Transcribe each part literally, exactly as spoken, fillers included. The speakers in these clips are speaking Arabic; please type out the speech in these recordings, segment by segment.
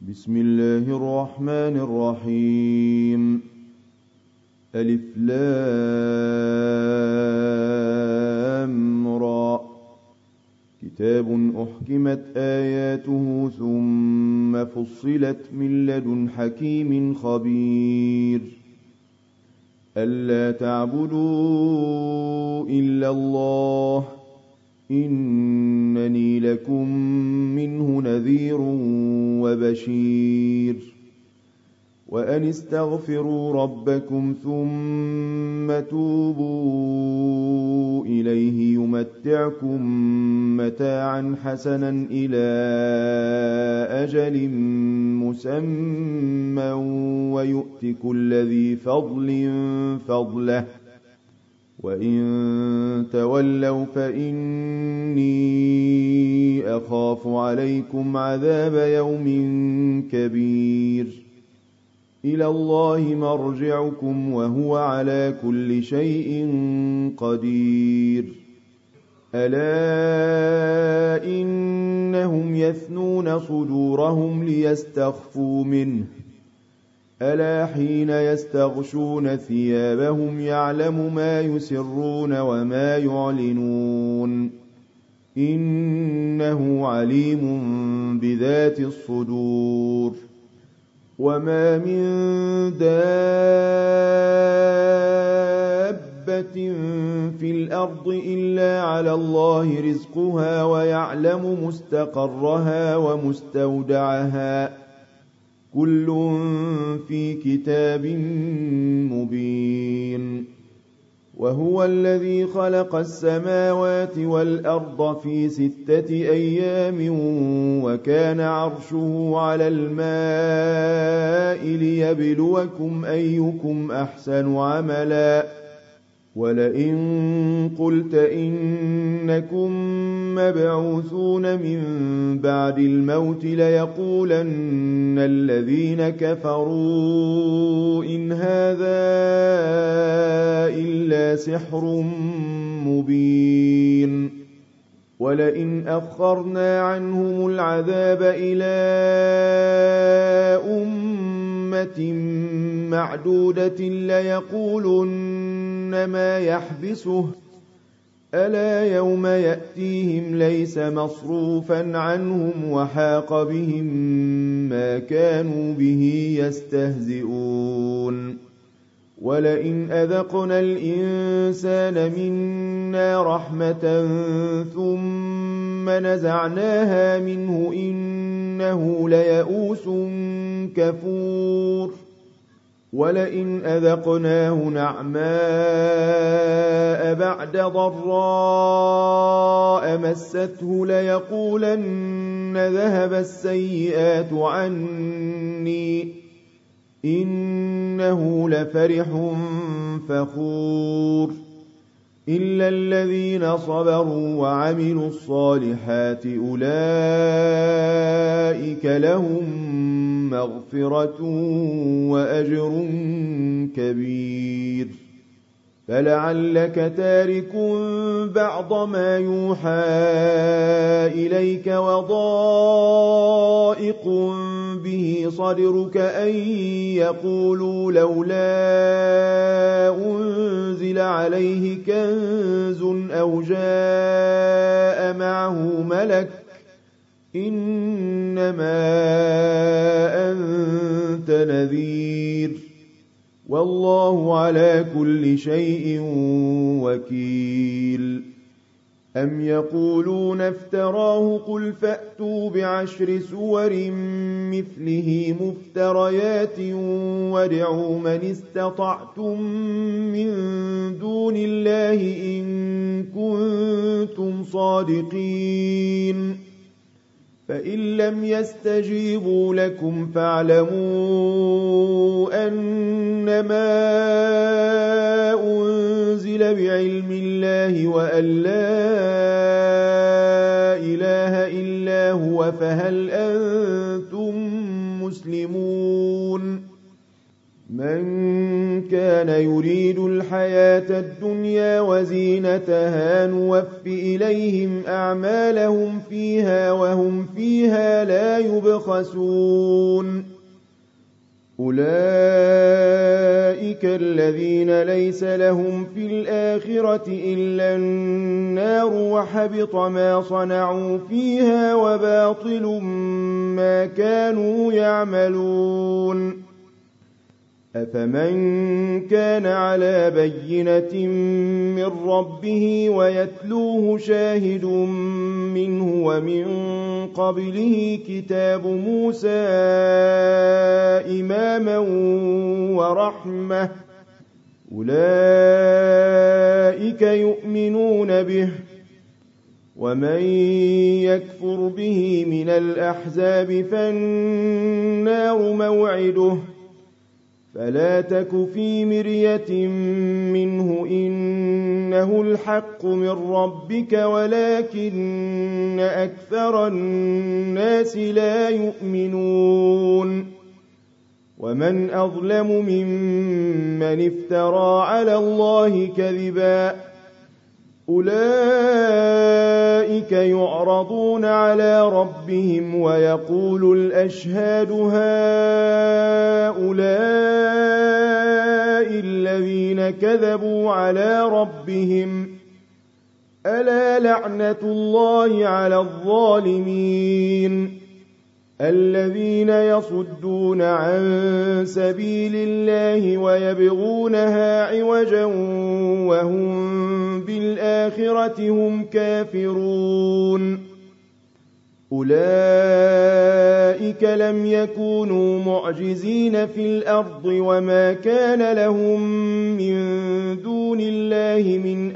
بسم الله الرحمن الرحيم. ألف لام را. كتاب أحكمت آياته ثم فصلت من لدن حكيم خبير. ألا تعبدوا إلا الله إنني لكم منه نذير وبشير. وأن استغفروا ربكم ثم توبوا إليه يمتعكم متاعا حسنا إلى أجل مسمى ويؤت كل ذي فضل فضله وإن تولوا فإني أخاف عليكم عذاب يوم كبير. إلى الله مرجعكم وهو على كل شيء قدير. ألا إنهم يثنون صدورهم ليستخفوا منه ألا حين يستغشون ثيابهم يعلم ما يسرون وما يعلنون إنه عليم بذات الصدور. وما من دابة في الأرض إلا على الله رزقها ويعلم مستقرها ومستودعها كل في كتاب مبين. وهو الذي خلق السماوات والأرض في ستة أيام وكان عرشه على الماء ليبلوكم أيكم أحسن عملا. ولئن قلت إنكم مبعوثون من بعد الموت ليقولن الذين كفروا إن هذا إلا سحر مبين. ولئن أخرنا عنهم العذاب إلى أمة معدودة ليقولن ما يحبسه ألا يوم يأتيهم ليس مصروفا عنهم وحاق بهم ما كانوا به يستهزئون. ولئن أذقنا الإنسان منا رحمة ثم نزعناها منه إنه ليئوس كفور. ولئن أذقناه نعماء بعد ضراء مسته ليقولن ذهب السيئات عني إنه لفرح فخور. إلا الذين صبروا وعملوا الصالحات أولئك لهم مغفرة وأجر كبير. فلعلك تارك بعض ما يوحى إليك وضائق به صدرك أن يقولوا لولا أنزل عليه كنز أو جاء معه ملك إنما أنت نذير والله على كل شيء وكيل. أم يقولون افتراه قل فأتوا بعشر سور مثله مفتريات وادعوا من استطعتم من دون الله إن كنتم صادقين. فإن لم يستجيبوا لكم فاعلموا أنما أنزل بعلم الله وأن لا إله إلا هو فهل أنتم مسلمون. من كان يريد الحياة الدنيا وزينتها نوف إليهم أعمالهم فيها وهم فيها لا يبخسون أولئك الذين ليس لهم في الآخرة إلا النار وحبط ما صنعوا فيها وباطل ما كانوا يعملون أفمن كان على بينة من ربه ويتلوه شاهد منه ومن قبله كتاب موسى إماما ورحمة أولئك يؤمنون به ومن يكفر به من الأحزاب فالنار موعده فلا تك في مرية منه إنه الحق من ربك ولكن أكثر الناس لا يؤمنون ومن أظلم ممن افترى على الله كذبا أولئك يعرضون على ربهم ويقول الأشهاد هؤلاء الذين كذبوا على ربهم ألا لعنة الله على الظالمين الذين يصدون عن سبيل الله ويبغونها عوجا وهم بالآخرة هم كافرون أولئك لم يكونوا معجزين في الأرض وما كان لهم من دون الله من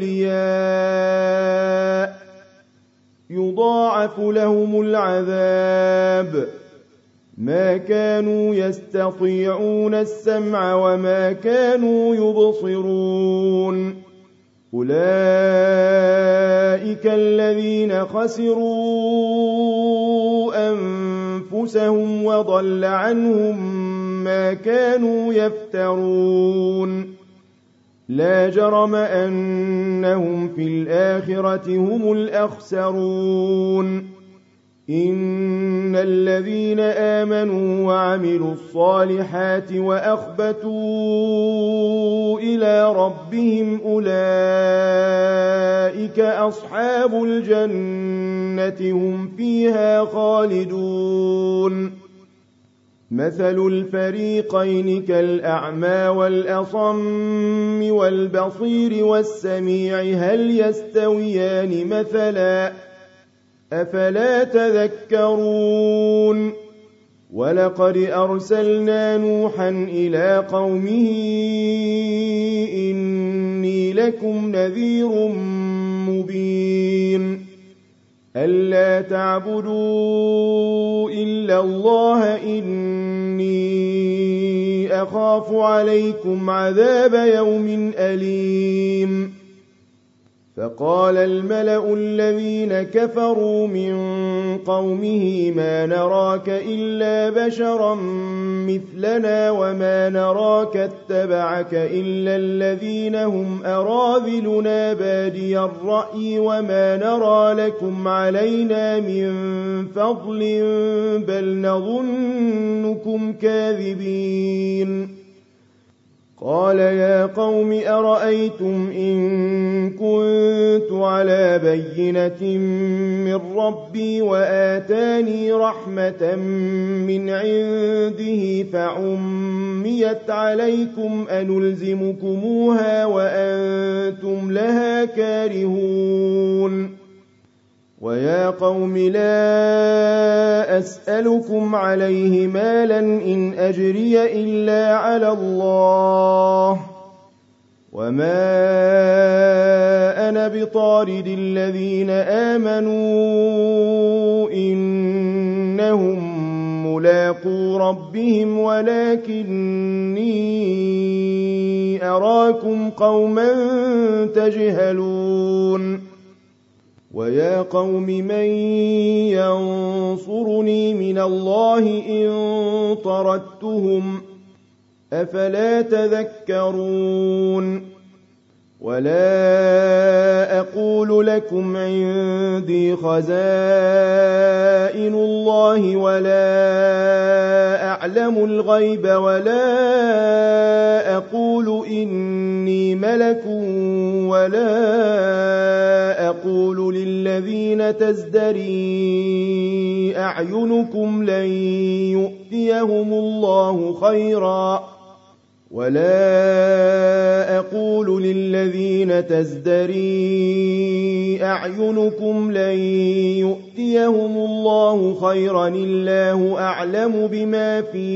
أولياء يضاعف لهم العذاب ما كانوا يستطيعون السمع وما كانوا يبصرون أولئك الذين خسروا أنفسهم وضل عنهم ما كانوا يفترون لا جرم أنهم في الآخرة هم الأخسرون إن الذين آمنوا وعملوا الصالحات وأخبتوا إلى ربهم أولئك أصحاب الجنة هم فيها خالدون مثل الفريقين كالأعمى والأصم والبصير والسميع هل يستويان مثلا أفلا تذكرون ولقد أرسلنا نوحا إلى قومه إني لكم نذير مبين ألا تعبدوا إلا الله إني أخاف عليكم عذاب يوم أليم فقال الملأ الذين كفروا من قومه ما نراك إلا بشرا مثلنا وما نراك اتبعك إلا الذين هم أراذلنا بادي الرأي وما نرى لكم علينا من فضل بل نظنكم كاذبين قال يا قوم أرأيتم إن كنت على بينة من ربي وآتاني رحمة من عنده فعميت عليكم أنلزمكموها وأنتم لها كارهون ويا قوم لا أسألكم عليه مالا إن أجري إلا على الله وما أنا بطارد الذين آمنوا إنهم ملاقو ربهم ولكني أراكم قوما تجهلون ويا قوم من ينصرني من الله إن طردتهم أفلا تذكرون ولا أقول لكم عندي خزائن الله ولا أعلم الغيب ولا أقول إني ملك ولا أقول للذين تزدري أعينكم لن يؤتيهم الله خيرا ولا أقول للذين تزدري أعينكم لن يؤتيهم الله خيرا الله أعلم بما في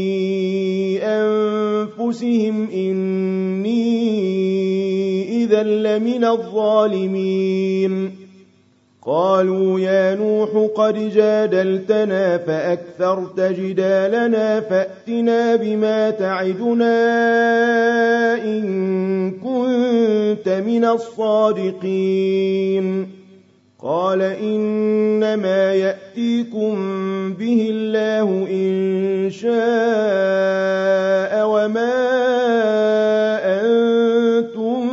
أنفسهم إني إذا لمن الظالمين قالوا يا نوح قد جادلتنا فأكثرت جدالنا فأتنا بما تعدنا إن كنت من الصادقين قال إنما يأتيكم به الله إن شاء وما أنتم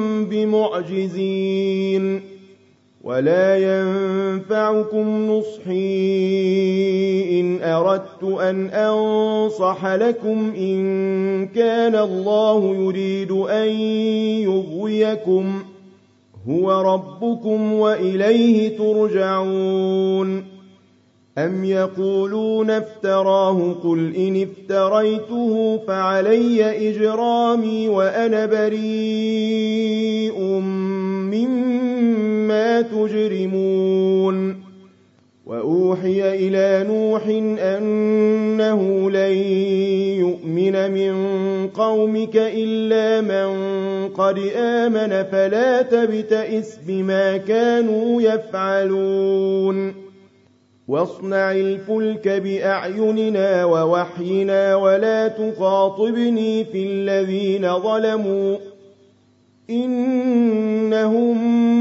بمعجزين ولا ينفعكم نصحي إن أردت أن أنصح لكم إن كان الله يريد أن يغويكم هو ربكم وإليه ترجعون أم يقولون افتراه قل إن افتريته فعلي إجرامي وأنا بريء مما تجرمون وأوحي إلى نوح أنه لن يؤمن من قومك إلا من قد آمن فلا تبتئس بما كانوا يفعلون واصنع الفلك بأعيننا ووحينا ولا تخاطبني في الذين ظلموا إنهم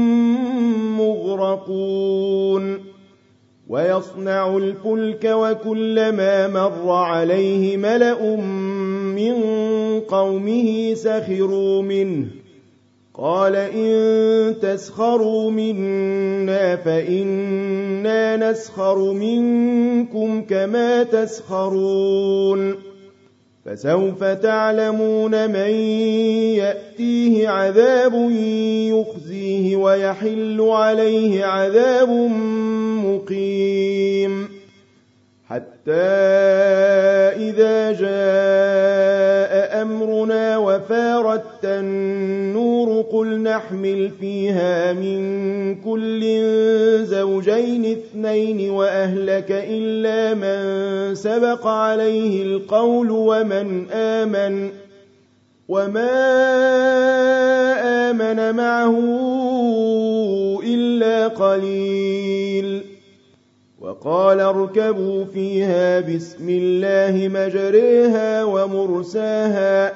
مغرقون ويصنع الفلك وكلما مر عليه ملأ من قومه سخروا منه قال إن تسخروا منا فإنا نسخر منكم كما تسخرون فسوف تعلمون من يأتيه عذاب يخزيه ويحل عليه عذاب مقيم حتى إذا جاء أمرنا وفارت النور قل نحمل فيها من كل زوجين اثنين وأهلك إلا من سبق عليه القول ومن آمن وما آمن معه إلا قليل وقال اركبوا فيها بسم الله مجريها ومرساها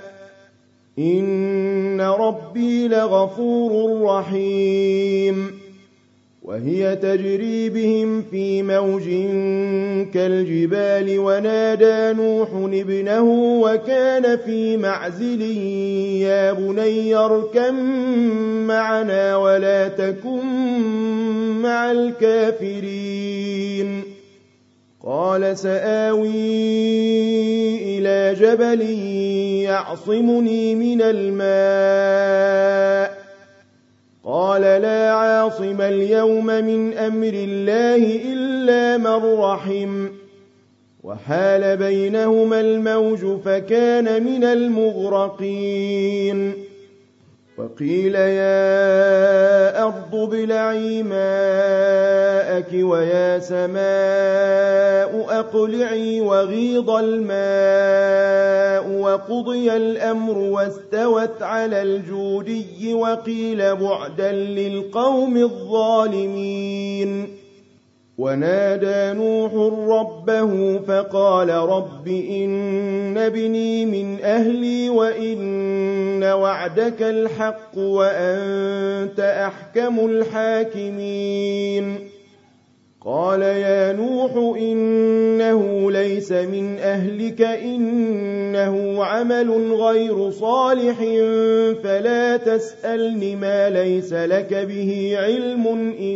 إن ربي لغفور رحيم وهي تجري بهم في موج كالجبال ونادى نوح ابنه وكان في معزل يا بني اركب معنا ولا تكن مع الكافرين قال سآوي إلى جبل يعصمني من الماء قال لا عاصم اليوم من أمر الله إلا من رحم وحال بينهما الموج فكان من المغرقين وقيل يا أرض ابلعي ماءك ويا سماء أقلعي وغيض الماء وقضي الأمر واستوت على الجودي وقيل بعدا للقوم الظالمين ونادى نوح ربه فقال رب إن ابني من أهلي وإن وعدك الحق وأنت أحكم الحاكمين قال يا نوح إنه ليس من أهلك إنه عمل غير صالح فلا تسألني ما ليس لك به علم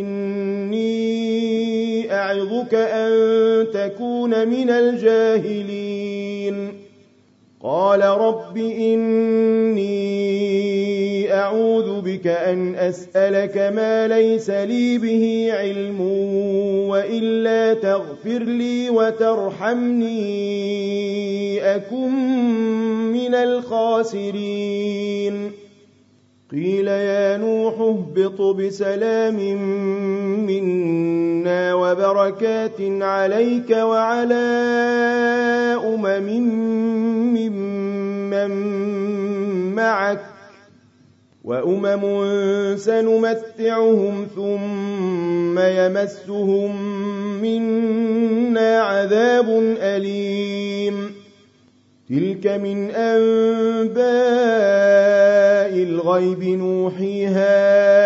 إني أعظك أن تكون من الجاهلين قال رب إني أعوذ بك أن أسألك ما ليس لي به علم وإلا تغفر لي وترحمني أكن من الخاسرين قيل يا نوح اهبط بسلام منا وبركات عليك وعلى أمم ممن معك وأمم سنمتعهم ثم يمسهم منا عذاب أليم تلك من أنباء الغيب نوحيها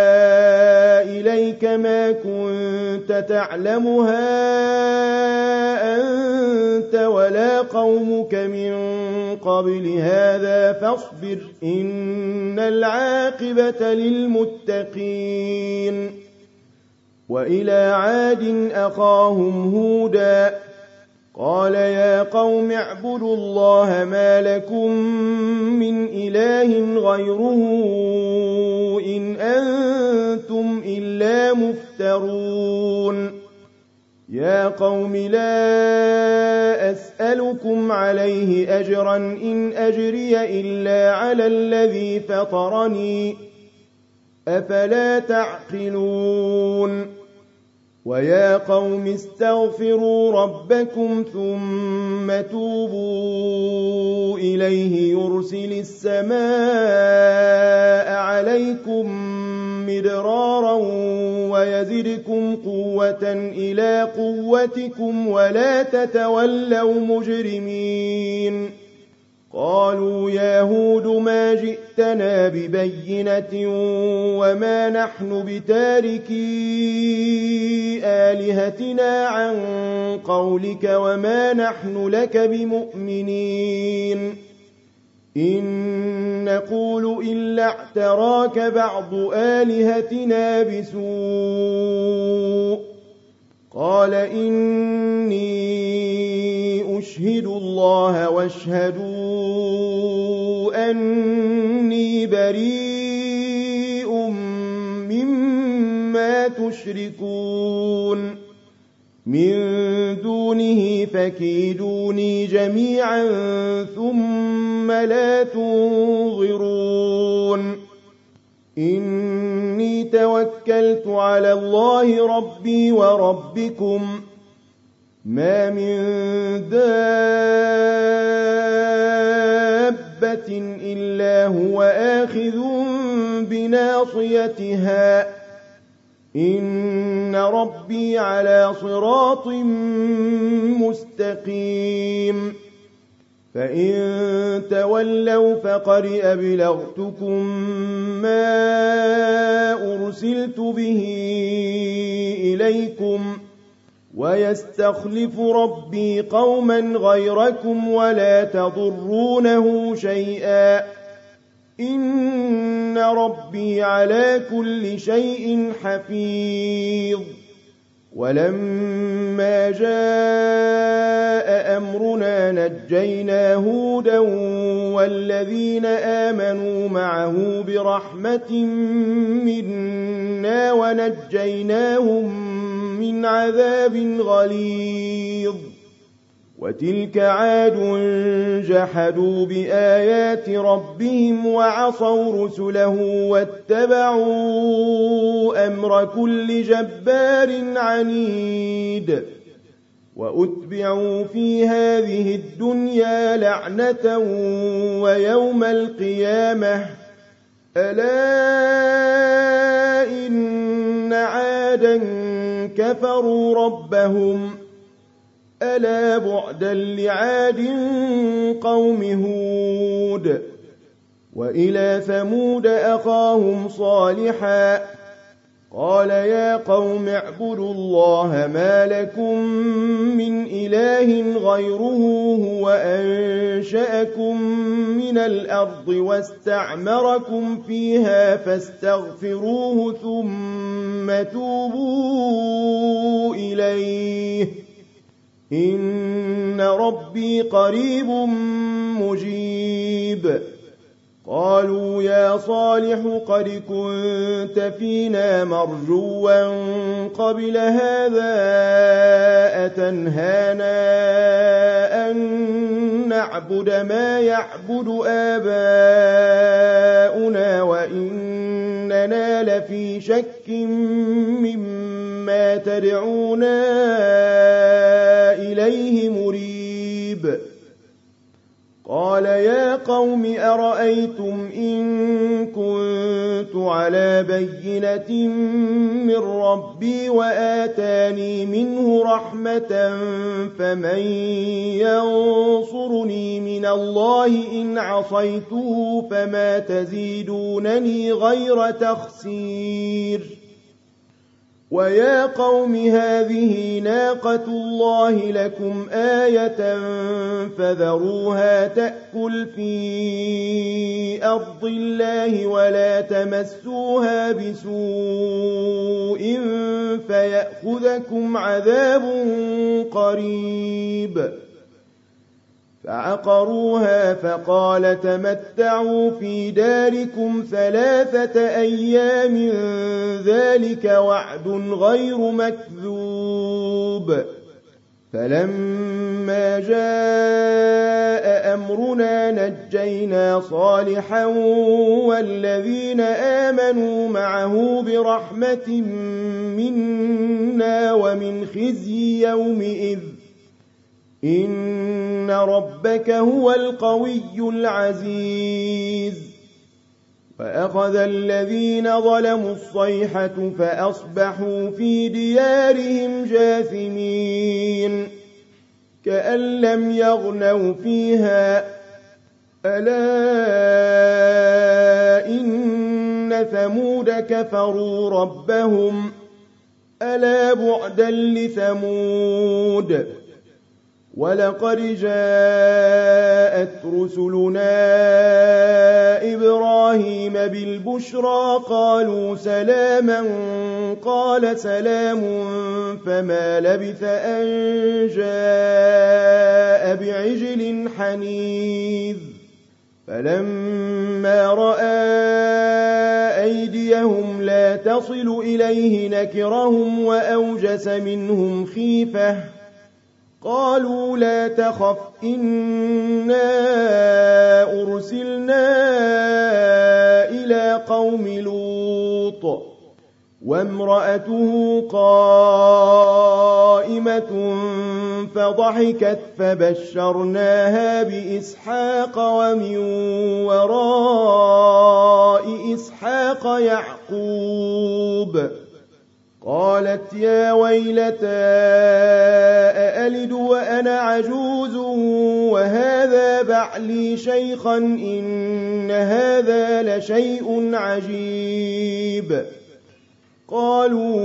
إليك ما كنت تعلمها أنت ولا قومك من قبل هذا فاصبر إن العاقبة للمتقين وإلى عاد أخاهم هودا قال يا قوم اعبدوا الله ما لكم من إله غيره إن أنتم إلا مفترون يا قوم لا أسألكم عليه أجرا إن أجري إلا على الذي فطرني أفلا تعقلون ويا قوم استغفروا ربكم ثم توبوا إليه يرسل السماء عليكم مدرارا ويزدكم قوة إلى قوتكم ولا تتولوا مجرمين قالوا يا هود ما جئتنا ببينة وما نحن بتاركي آلهتنا عن قولك وما نحن لك بمؤمنين إن نقول إلا اعتراك بعض آلهتنا بسوء قال إني أشهد الله واشهدوا أني بريء مما تشركون من دونه فكيدوني جميعا ثم لا تنظرون إني توكلت على الله ربي وربكم ما من دابة إلا هو آخذ بناصيتها إن ربي على صراط مستقيم فإن تولوا فقد أبلغتكم ما أرسلت به إليكم ويستخلف ربي قوما غيركم ولا تضرونه شيئا إن ربي على كل شيء حفيظ ولما جاء أمرنا نجينا هودا والذين آمنوا معه برحمة منا ونجيناهم من عذاب غليظ وتلك عاد جحدوا بآيات ربهم وعصوا رسله واتبعوا أمر كل جبار عنيد وأتبعوا في هذه الدنيا لعنة ويوم القيامة ألا إن عادا كفروا ربهم ألا بعدا لعاد قوم هود وإلى ثمود أخاهم صالحا قال يا قوم اعبدوا الله ما لكم من إله غيره هو أنشأكم من الأرض واستعمركم فيها فاستغفروه ثم توبوا إليه إن ربي قريب مجيب. قالوا يا صالح قد كنت فينا مرجوا قبل هذا أتنهانا أن نعبد ما يعبد آباؤنا وإننا لفي شك مما تدعونا إليه مريب. قال يا قوم أرأيتم إن كنت على بينة من ربي وآتاني منه رحمة فمن ينصرني من الله إن عصيته فما تزيدونني غير تخسير. ويا قوم هذه ناقة الله لكم آية فذروها تأكل في أرض الله ولا تمسوها بسوء فيأخذكم عذاب قريب. فعقروها فقال تمتعوا في داركم ثلاثة أيام ذلك وعد غير مكذوب. فلما جاء أمرنا نجينا صالحا والذين آمنوا معه برحمة منا ومن خزي يومئذ إن ربك هو القوي العزيز. فأخذ الذين ظلموا الصيحة فأصبحوا في ديارهم جاثمين كأن لم يغنوا فيها ألا إن ثمود كفروا ربهم ألا بعدا لثمود. ولقد جاءت رسلنا إبراهيم بالبشرى قالوا سلاما قال سلام فما لبث أن جاء بعجل حنيذ. فلما رأى أيديهم لا تصل إليه نكرهم وأوجس منهم خيفة قالوا لا تخف إنا أرسلنا إلى قوم لوط وامرأته قائمة فضحكت فبشرناها بإسحاق ومن وراء إسحاق يعقوب. قالت يا ويلتى أألد وأنا عجوز وهذا بعلي شيخا إن هذا لشيء عجيب. قالوا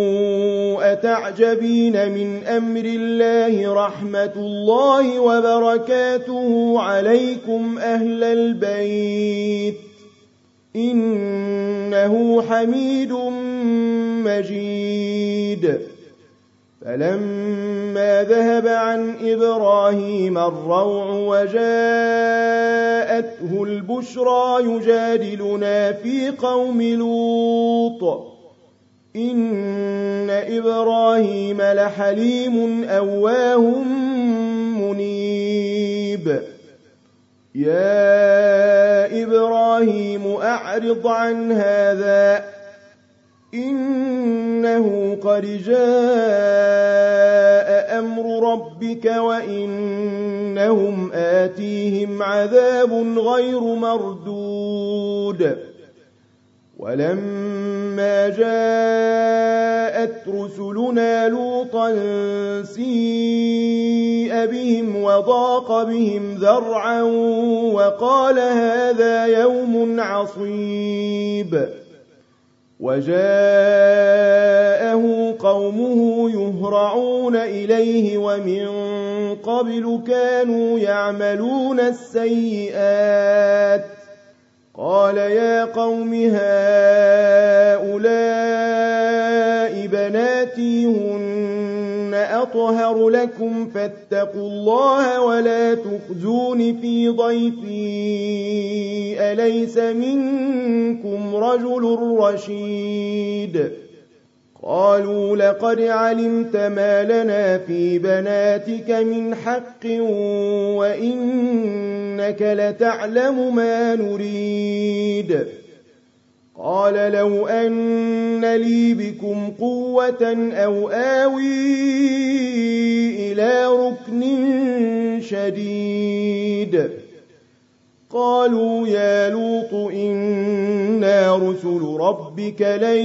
أتعجبين من أمر الله رحمة الله وبركاته عليكم أهل البيت إنه حميد مجيد. فلما ذهب عن إبراهيم الروع وجاءته البشرى يجادلنا في قوم لوط إن إبراهيم لحليم أواه منيب. يا إبراهيم أعرض عن هذا إنه قد جاء أمر ربك وإنهم آتيهم عذاب غير مردود. ولما جاءت رسلنا لوطا سيء بهم وضاق بهم ذرعا وقال هذا يوم عصيب. وجاءه قومه يهرعون إليه ومن قبل كانوا يعملون السيئات قال يا قوم هؤلاء بناتي هن أطهر لكم فاتقوا الله ولا تخزون في ضيفي أليس منكم رجل رشيد قالوا لقد علمت ما لنا في بناتك من حق وإنك لتعلم ما نريد قال لو أن لي بكم قوة أو آوي إلى ركن شديد قالوا يا لوط إنا رسل ربك لن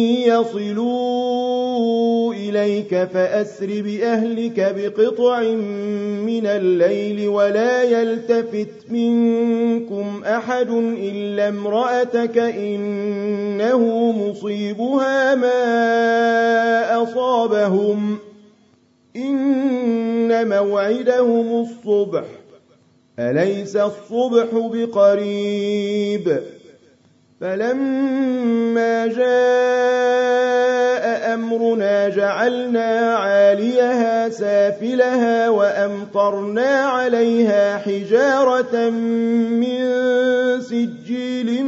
يصلوا إليك فأسر بأهلك بقطع من الليل ولا يلتفت منكم أحد إلا امرأتك إنه مصيبها ما أصابهم إن موعدهم الصبح أليس الصبح بقريب فلما جاء أمرنا جعلنا عاليها سافلها وأمطرنا عليها حجارة من سجيل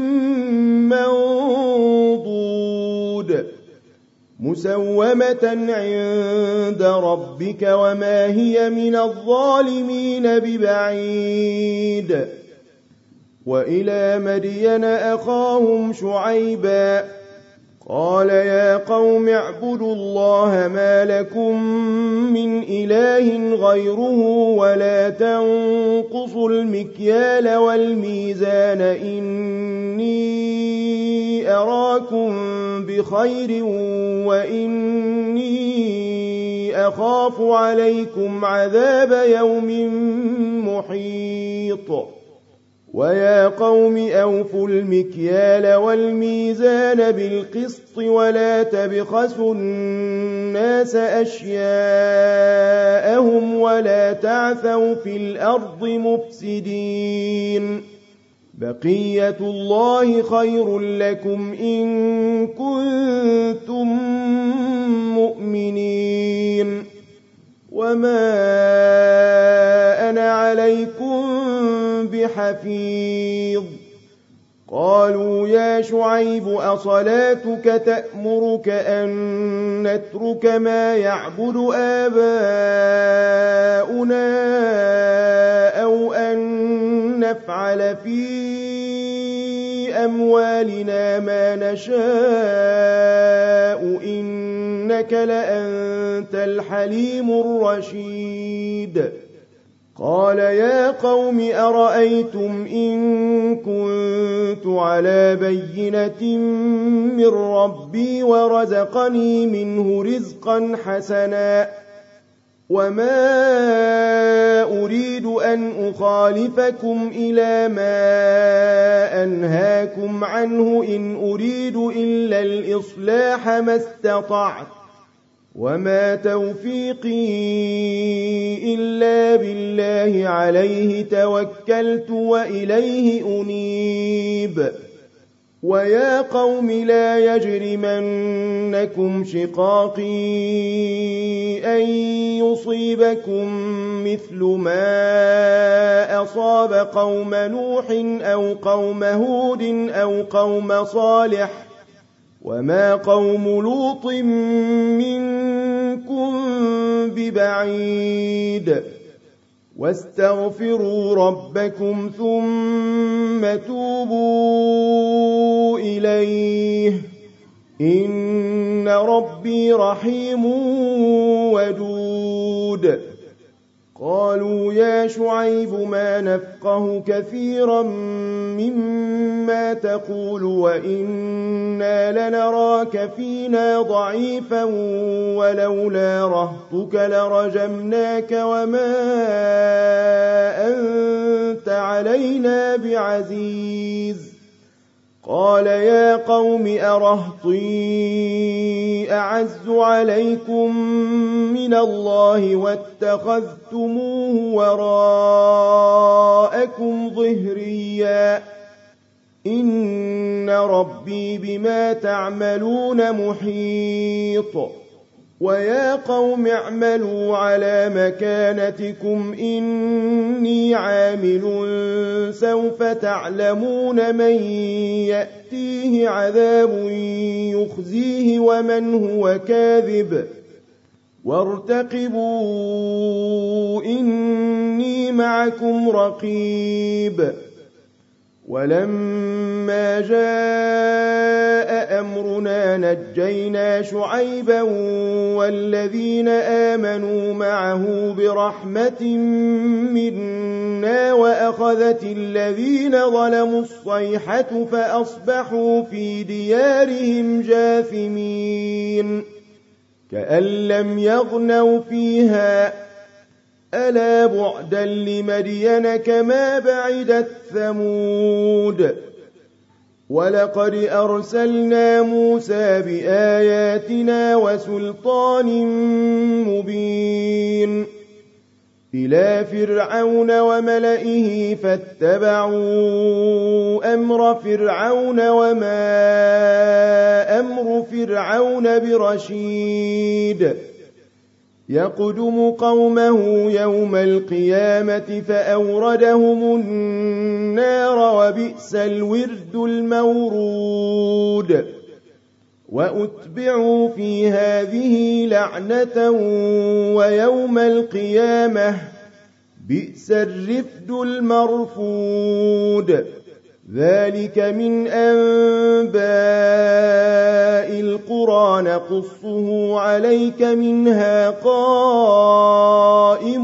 منضود مسومة عند ربك وما هي من الظالمين ببعيد وإلى مدين أخاهم شعيبا قال يا قوم اعبدوا الله ما لكم من إله غيره ولا تنقصوا المكيال والميزان إني أراكم بخير وإني أخاف عليكم عذاب يوم محيط ويا قوم أوفوا المكيال والميزان بالقسط ولا تبخسوا الناس أشياءهم ولا تعثوا في الأرض مفسدين بقية الله خير لكم إن كنتم مؤمنين وما أنا عليكم بحفيظ قالوا يا شعيب أصلاتك تأمرك أن نترك ما يعبد آباؤنا أو أن نفعل في أموالنا ما نشاء إنك لأنت الحليم الرشيد قال يا قوم أرأيتم إن كنت على بينة من ربي ورزقني منه رزقا حسنا وما أريد أن أخالفكم إلى ما أنهاكم عنه إن أريد إلا الإصلاح ما استطعت وما توفيقي إلا بالله عليه توكلت وإليه أنيب ويا قوم لا يجرمنكم شقاقي أن يصيبكم مثل ما أصاب قوم نوح أو قوم هود أو قوم صالح وما قوم لوط منكم ببعيد واستغفروا ربكم ثم توبوا إليه إن ربي رحيم ودود قالوا يا شعيب ما نفقه كثيرا مما تقول وإنا لنراك فينا ضعيفا ولولا رهطك لرجمناك وما أنت علينا بعزيز قال يا قوم أرهطي أعز عليكم من الله واتخذتموه وراءكم ظهريا إن ربي بما تعملون محيط ويا قوم اعملوا على مكانتكم إني عامل سوف تعلمون من يأتيه عذاب يخزيه ومن هو كاذب وارتقبوا إني معكم رقيب ولما جاء أمرنا نجينا شعيبا والذين آمنوا معه برحمة منا وأخذت الذين ظلموا الصيحة فأصبحوا في ديارهم جاثمين كأن لم يغنوا فيها ألا بعدا لمدين كما بعدت ثمود ولقد أرسلنا موسى بآياتنا وسلطان مبين إلى فرعون وملئه فاتبعوا أمر فرعون وما أمر فرعون برشيد يقدم قومه يوم القيامة فأوردهم النار وبئس الورد المورود وأتبعوا في هذه لعنة ويوم القيامة بئس الرفد المرفود ذلك من أنباء القرى نقصه عليك منها قائم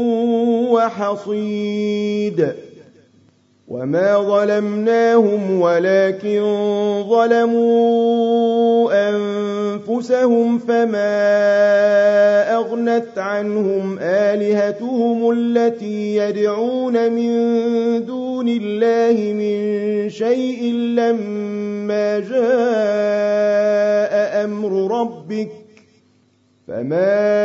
وحصيد وما ظلمناهم ولكن ظلموا أنفسهم فما أغنت عنهم آلهتهم التي يدعون من دون الله من شيء لما جاء أمر ربك فما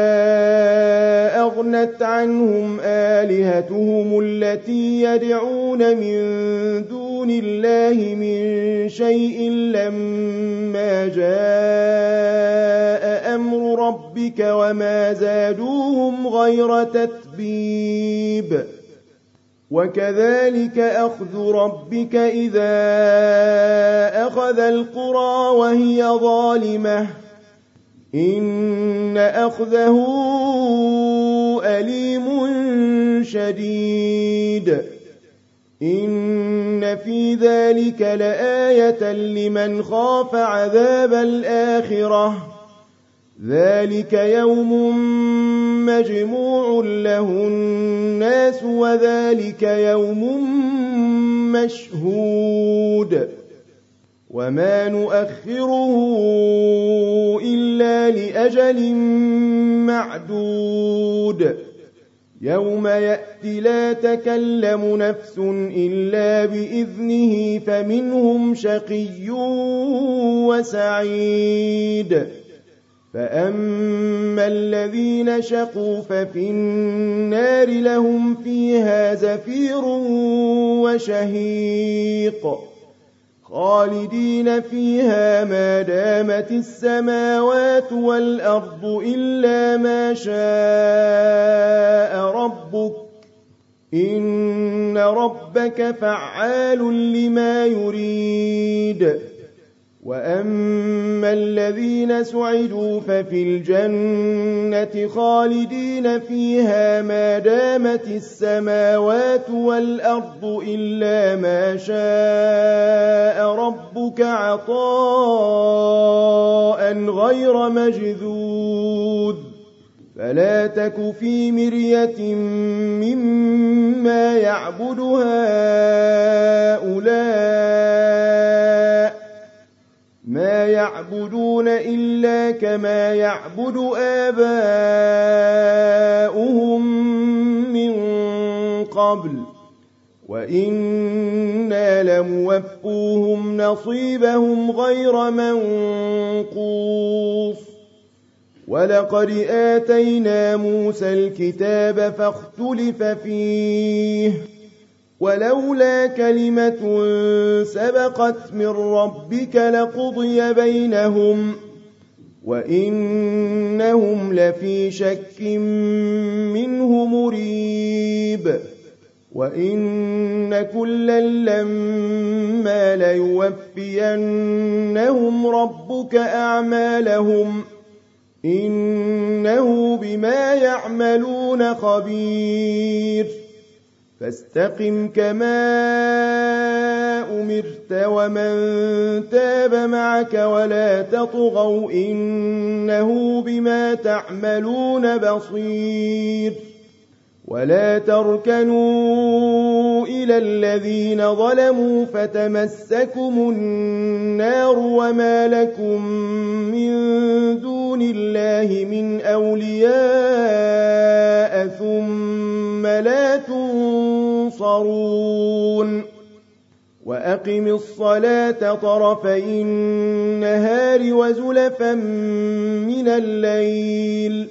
أغنت عنهم آلهتهم التي يدعون من دون الله من شيء لما جاء أمر ربك وما زادوهم غير تتبيب وكذلك أخذ ربك إذا أخذ القرى وهي ظالمة إن أخذه أليم شديد إن في ذلك لآية لمن خاف عذاب الآخرة ذلك يوم مجموع له الناس وذلك يوم مشهود وما نؤخره إلا لأجل معدود يوم يأتي لا تكلم نفس إلا بإذنه فمنهم شقي وسعيد فأما الذين شقوا ففي النار لهم فيها زفير وشهيق خالدين فيها ما دامت السماوات والأرض إلا ما شاء ربك إن ربك فعال لما يريد وأما الذين سعدوا ففي الجنة خالدين فيها ما دامت السماوات والأرض إلا ما شاء ربك عطاء غير مجذوذ فلا تك في مرية مما يعبد هؤلاء ما يعبدون إلا كما يعبد آباؤهم من قبل وإنا لموفوهم نصيبهم غير منقوص ولقد آتينا موسى الكتاب فاختلف فيه ولولا كلمة سبقت من ربك لقضي بينهم وإنهم لفي شك منه مريب وإن كلا لما ليوفينهم ربك أعمالهم إنه بما يعملون خبير فاستقم كما أمرت ومن تاب معك ولا تطغوا إنه بما تعملون بصير ولا تركنوا إلى الذين ظلموا فتمسكم النار وما لكم من دون الله من أولياء ثم لا تنصرون وأقم الصلاة طرفي النهار وزلفا من الليل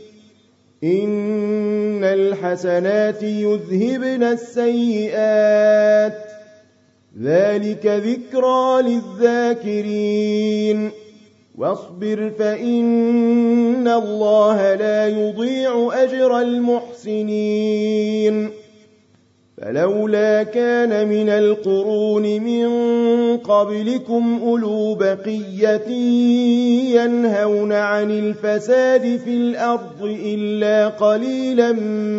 إن الحسنات يذهبن السيئات ذلك ذكرى للذاكرين واصبر فإن الله لا يضيع أجر المحسنين فلولا كان من القرون من قبلكم أولو بقية ينهون عن الفساد في الأرض إلا قليلا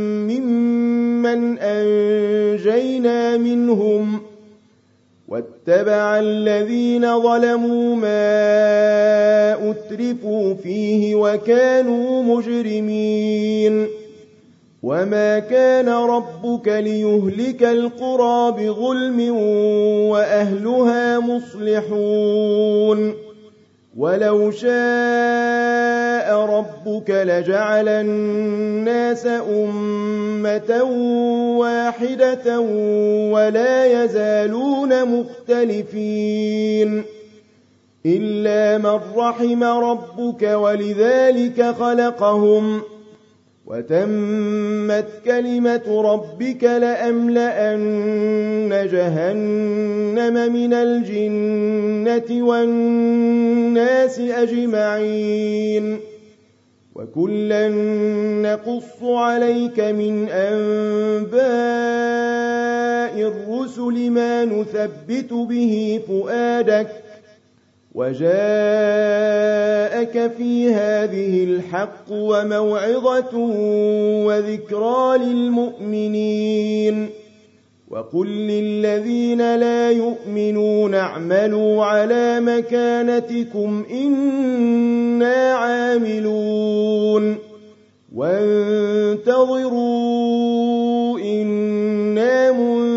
ممن أنجينا منهم واتبع الذين ظلموا ما أترفوا فيه وكانوا مجرمين وما كان ربك ليهلك القرى بظلم وأهلها مصلحون ولو شاء ربك لجعل الناس أمة واحدة ولا يزالون مختلفين إلا من رحم ربك ولذلك خلقهم وتمت كلمة ربك لأملأن جهنم من الجنة والناس أجمعين وكلا نقص عليك من أنباء الرسل ما نثبت به فؤادك وجاءك في هذه الحق وموعظة وذكرى للمؤمنين وقل للذين لا يؤمنون اعملوا على مكانتكم إنا عاملون وانتظروا إنا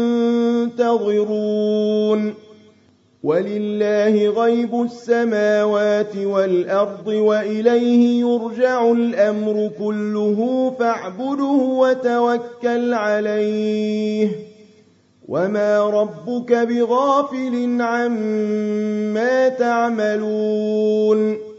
منتظرون ولله غيب السماوات والأرض وإليه يرجع الأمر كله فاعبده وتوكل عليه وما ربك بغافل عما تعملون